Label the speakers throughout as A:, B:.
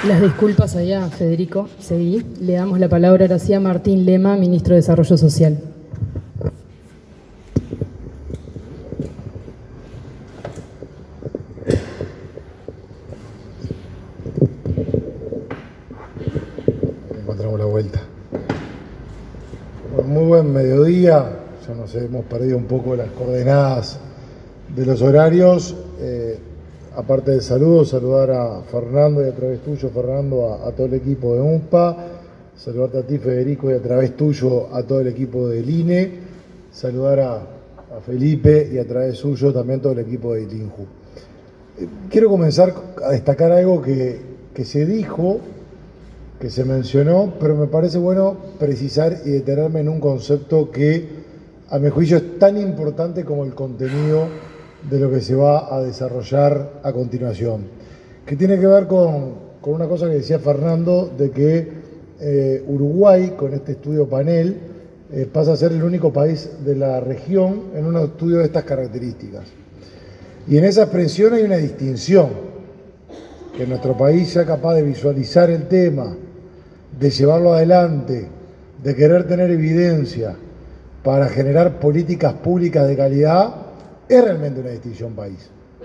A: Las disculpas allá, Federico. Seguí. Le damos la palabra ahora sí a Martín Lema, ministro de Desarrollo Social.
B: Encontramos la vuelta. Bueno, muy buen mediodía. Ya nos hemos perdido un poco las coordenadas de los horarios. Aparte del saludo, saludar a Fernando y a través tuyo, Fernando, a todo el equipo de UNPA, saludarte a ti, Federico, y a través tuyo a todo el equipo del INE, saludar a Felipe y a través suyo también todo el equipo de INJU. Quiero comenzar a destacar algo que se dijo, que se mencionó, pero me parece bueno precisar y detenerme en un concepto que a mi juicio es tan importante como el contenido de lo que se va a desarrollar a continuación, que tiene que ver con una cosa que decía Fernando, de que Uruguay, con este estudio panel, pasa a ser el único país de la región en un estudio de estas características. Y en esa expresión hay una distinción, que nuestro país sea capaz de visualizar el tema, de llevarlo adelante, de querer tener evidencia para generar políticas públicas de calidad, es realmente una distinción país.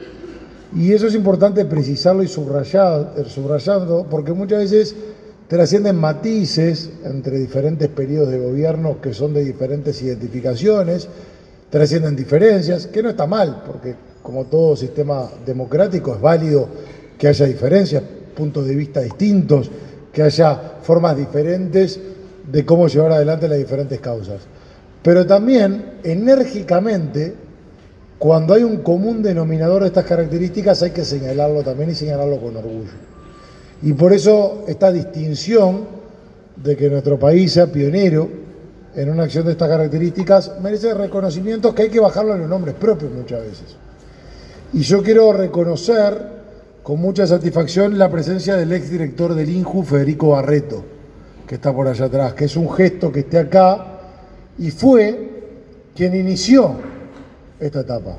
B: Y eso es importante precisarlo y subrayando, porque muchas veces trascienden matices entre diferentes periodos de gobierno que son de diferentes identificaciones, trascienden diferencias, que no está mal, porque como todo sistema democrático es válido que haya diferencias, puntos de vista distintos, que haya formas diferentes de cómo llevar adelante las diferentes causas. Pero también, enérgicamente, cuando hay un común denominador de estas características hay que señalarlo también y señalarlo con orgullo. Y por eso esta distinción de que nuestro país sea pionero en una acción de estas características merece reconocimientos que hay que bajarlo a los nombres propios muchas veces. Y yo quiero reconocer con mucha satisfacción la presencia del exdirector del INJU, Federico Barreto, que está por allá atrás, que es un gesto que esté acá y fue quien inició esta etapa.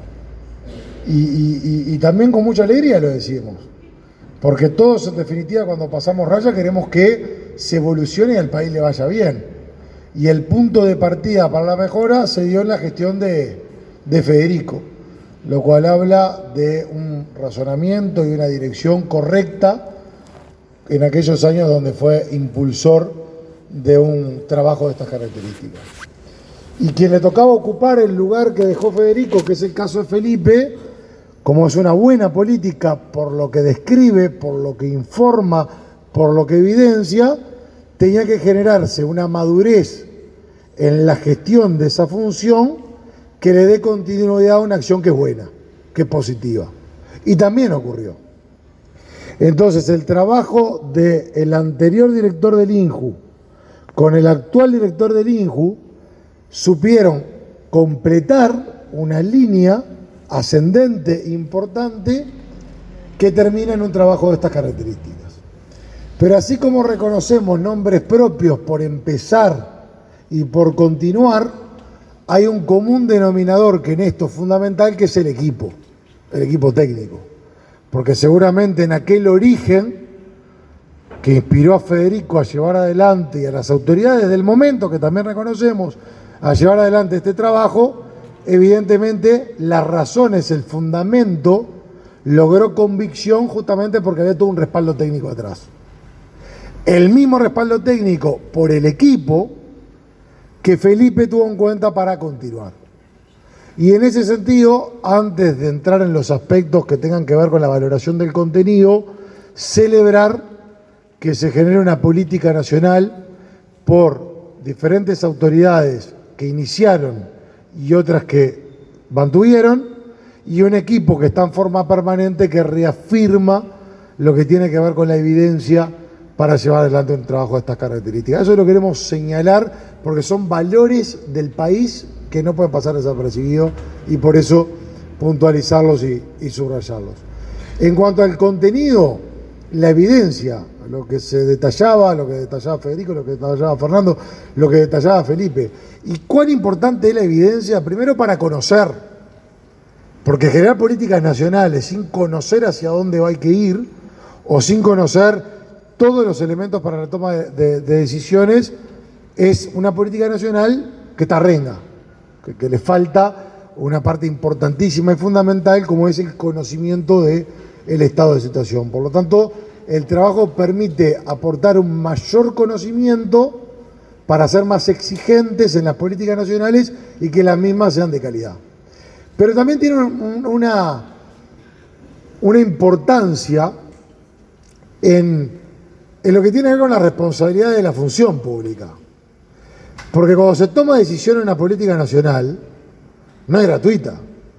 B: Y también con mucha alegría lo decimos, porque todos en definitiva cuando pasamos raya queremos que se evolucione y al país le vaya bien. Y el punto de partida para la mejora se dio en la gestión de Federico, lo cual habla de un razonamiento y una dirección correcta en aquellos años donde fue impulsor de un trabajo de estas características. Y quien le tocaba ocupar el lugar que dejó Federico, que es el caso de Felipe, como es una buena política por lo que describe, por lo que informa, por lo que evidencia, tenía que generarse una madurez en la gestión de esa función que le dé continuidad a una acción que es buena, que es positiva. Y también ocurrió. Entonces, el trabajo del anterior director del INJU con el actual director del INJU supieron completar una línea ascendente importante que termina en un trabajo de estas características. Pero así como reconocemos nombres propios por empezar y por continuar, hay un común denominador que en esto es fundamental, que es el equipo técnico. Porque seguramente en aquel origen que inspiró a Federico a llevar adelante y a las autoridades del momento, que también reconocemos, a llevar adelante este trabajo, evidentemente las razones, el fundamento, logró convicción justamente porque había todo un respaldo técnico atrás. El mismo respaldo técnico por el equipo que Felipe tuvo en cuenta para continuar. Y en ese sentido, antes de entrar en los aspectos que tengan que ver con la valoración del contenido, celebrar que se genere una política nacional por diferentes autoridades que iniciaron y otras que mantuvieron, y un equipo que está en forma permanente que reafirma lo que tiene que ver con la evidencia para llevar adelante un trabajo de estas características. Eso lo queremos señalar porque son valores del país que no pueden pasar desapercibidos y por eso puntualizarlos y subrayarlos. En cuanto al contenido, la evidencia, lo que se detallaba, lo que detallaba Federico, lo que detallaba Fernando, lo que detallaba Felipe. ¿Y cuán importante es la evidencia? Primero para conocer, porque generar políticas nacionales sin conocer hacia dónde hay que ir o sin conocer todos los elementos para la toma de decisiones, es una política nacional que tarrenga, que le falta una parte importantísima y fundamental, como es el conocimiento del estado de situación. Por lo tanto, el trabajo permite aportar un mayor conocimiento para ser más exigentes en las políticas nacionales y que las mismas sean de calidad. Pero también tiene una importancia en lo que tiene que ver con la responsabilidad de la función pública. Porque cuando se toma decisión en una política nacional, no es gratuita,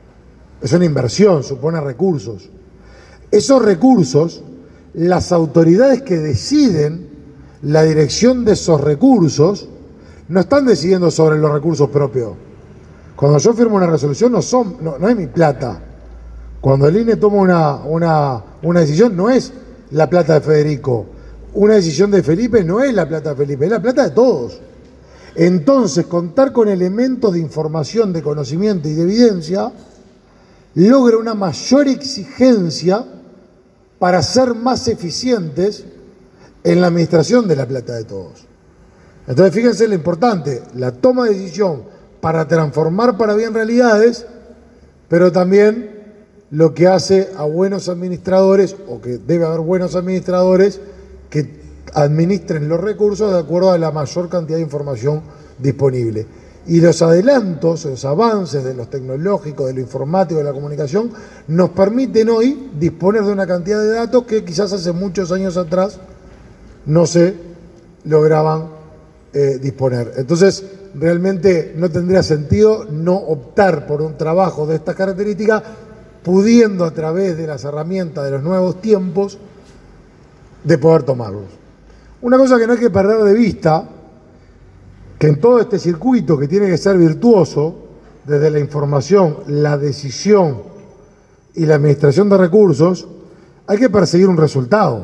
B: es una inversión, supone recursos. Esos recursos, las autoridades que deciden la dirección de esos recursos, no están decidiendo sobre los recursos propios. Cuando yo firmo una resolución no es mi plata. Cuando el INE toma una decisión, no es la plata de Federico. Una decisión de Felipe no es la plata de Felipe, es la plata de todos. Entonces, contar con elementos de información, de conocimiento y de evidencia logra una mayor exigencia para ser más eficientes en la administración de la plata de todos. Entonces, fíjense lo importante, la toma de decisión para transformar para bien realidades, pero también lo que hace a buenos administradores, o que debe haber buenos administradores, que administren los recursos de acuerdo a la mayor cantidad de información disponible. Y los adelantos, los avances de los tecnológicos, de lo informático, de la comunicación, nos permiten hoy disponer de una cantidad de datos que quizás hace muchos años atrás no se lograban disponer. Entonces, realmente no tendría sentido no optar por un trabajo de estas características, pudiendo a través de las herramientas de los nuevos tiempos de poder tomarlos. Una cosa que no hay que perder de vista, que en todo este circuito que tiene que ser virtuoso, desde la información, la decisión y la administración de recursos, hay que perseguir un resultado,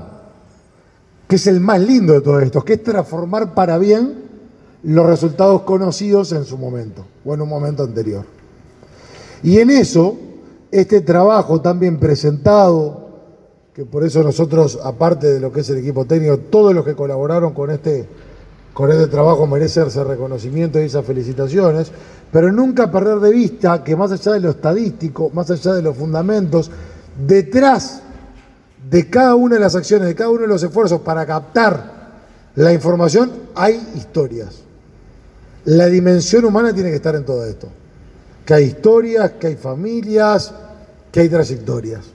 B: que es el más lindo de todo esto, que es transformar para bien los resultados conocidos en su momento, o en un momento anterior. Y en eso, este trabajo tan bien presentado, que por eso nosotros, aparte de lo que es el equipo técnico, todos los que colaboraron con este trabajo merecen ese reconocimiento y esas felicitaciones, pero nunca perder de vista que más allá de lo estadístico, más allá de los fundamentos, detrás de cada una de las acciones, de cada uno de los esfuerzos para captar la información, hay historias. La dimensión humana tiene que estar en todo esto. Que hay historias, que hay familias, que hay trayectorias.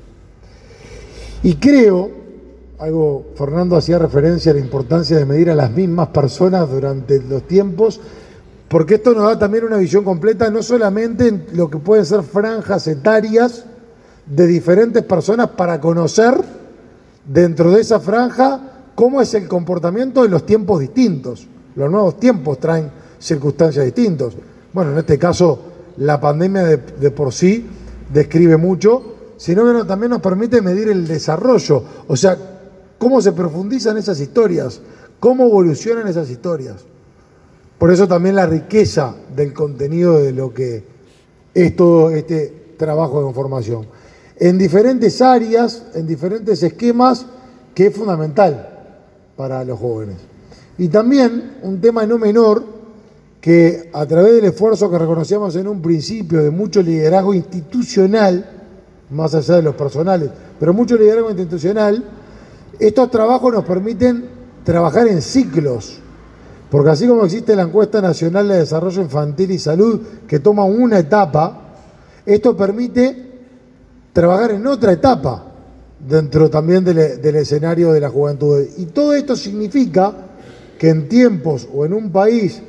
B: Y creo, Fernando hacía referencia a la importancia de medir a las mismas personas durante los tiempos, porque esto nos da también una visión completa, no solamente en lo que pueden ser franjas etarias de diferentes personas, para conocer dentro de esa franja cómo es el comportamiento de los tiempos distintos. Los nuevos tiempos traen circunstancias distintas. Bueno, en este caso, la pandemia de por sí describe mucho, sino que también nos permite medir el desarrollo, o sea, cómo se profundizan esas historias, cómo evolucionan esas historias. Por eso también la riqueza del contenido de lo que es todo este trabajo de información. En diferentes áreas, en diferentes esquemas, que es fundamental para los jóvenes. Y también un tema no menor, que a través del esfuerzo que reconocíamos en un principio de mucho liderazgo institucional, más allá de los personales, pero mucho liderazgo institucional, estos trabajos nos permiten trabajar en ciclos, porque así como existe la encuesta nacional de desarrollo infantil y salud, que toma una etapa, esto permite trabajar en otra etapa dentro también del escenario de la juventud. Y todo esto significa que en tiempos o en un país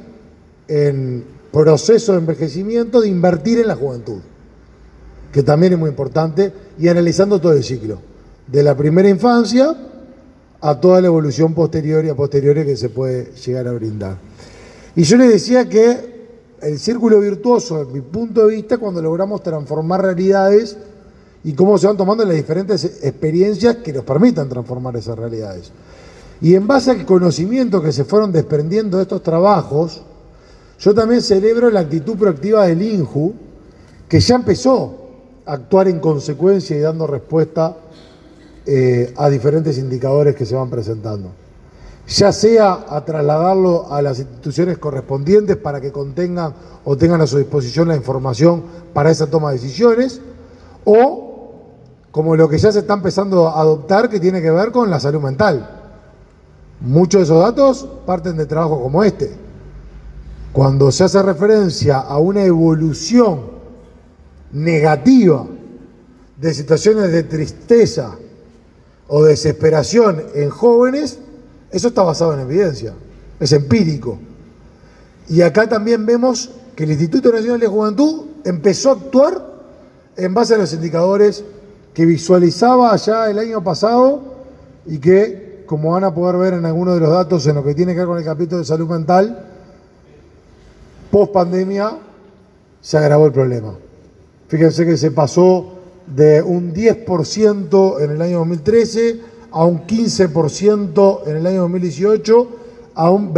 B: en proceso de envejecimiento, de invertir en la juventud, que también es muy importante, y analizando todo el ciclo, de la primera infancia a toda la evolución posterior y a posteriori que se puede llegar a brindar. Y yo les decía que el círculo virtuoso, desde mi punto de vista, cuando logramos transformar realidades y cómo se van tomando las diferentes experiencias que nos permitan transformar esas realidades. Y en base al conocimiento que se fueron desprendiendo de estos trabajos, yo también celebro la actitud proactiva del INJU, que ya empezó a actuar en consecuencia y dando respuesta a diferentes indicadores que se van presentando. Ya sea a trasladarlo a las instituciones correspondientes para que contengan o tengan a su disposición la información para esa toma de decisiones, o como lo que ya se está empezando a adoptar, que tiene que ver con la salud mental. Muchos de esos datos parten de trabajos como este. Cuando se hace referencia a una evolución negativa de situaciones de tristeza o desesperación en jóvenes, eso está basado en evidencia, es empírico. Y acá también vemos que el Instituto Nacional de Juventud empezó a actuar en base a los indicadores que visualizaba ya el año pasado y que, como van a poder ver en algunos de los datos en lo que tiene que ver con el capítulo de salud mental, post pandemia se agravó el problema. Fíjense que se pasó de un 10% en el año 2013 a un 15% en el año 2018, a un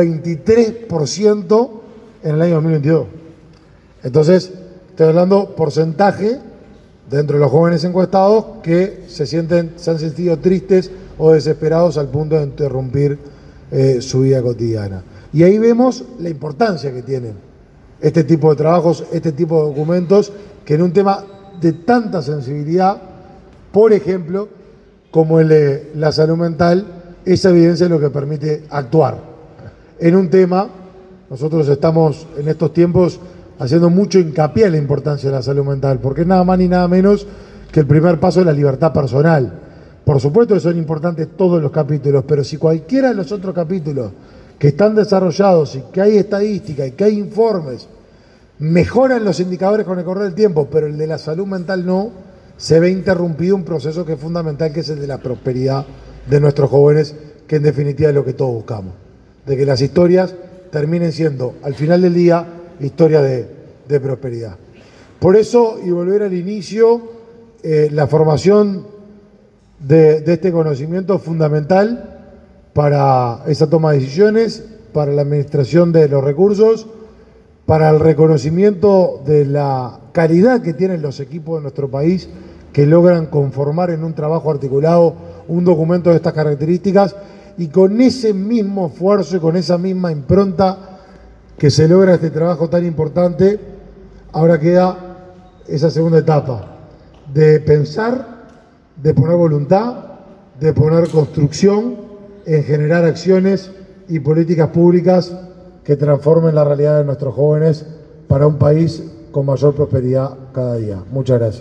B: 23% en el año 2022. Entonces, estoy hablando porcentaje dentro de los jóvenes encuestados que se han sentido tristes o desesperados al punto de interrumpir su vida cotidiana. Y ahí vemos la importancia que tienen este tipo de trabajos, este tipo de documentos, que en un tema de tanta sensibilidad, por ejemplo, como el de la salud mental, esa evidencia es lo que permite actuar. En un tema, nosotros estamos en estos tiempos haciendo mucho hincapié en la importancia de la salud mental, porque es nada más ni nada menos que el primer paso de la libertad personal. Por supuesto que son importantes todos los capítulos, pero si cualquiera de los otros capítulos que están desarrollados y que hay estadística y que hay informes, mejoran los indicadores con el correr del tiempo, pero el de la salud mental no, se ve interrumpido un proceso que es fundamental, que es el de la prosperidad de nuestros jóvenes, que en definitiva es lo que todos buscamos, de que las historias terminen siendo, al final del día, historias de prosperidad. Por eso, y volver al inicio, la formación de este conocimiento es fundamental para esa toma de decisiones, para la administración de los recursos, para el reconocimiento de la calidad que tienen los equipos de nuestro país, que logran conformar en un trabajo articulado un documento de estas características, y con ese mismo esfuerzo y con esa misma impronta que se logra este trabajo tan importante, ahora queda esa segunda etapa de pensar, de poner voluntad, de poner construcción en generar acciones y políticas públicas que transformen la realidad de nuestros jóvenes para un país con mayor prosperidad cada día. Muchas gracias.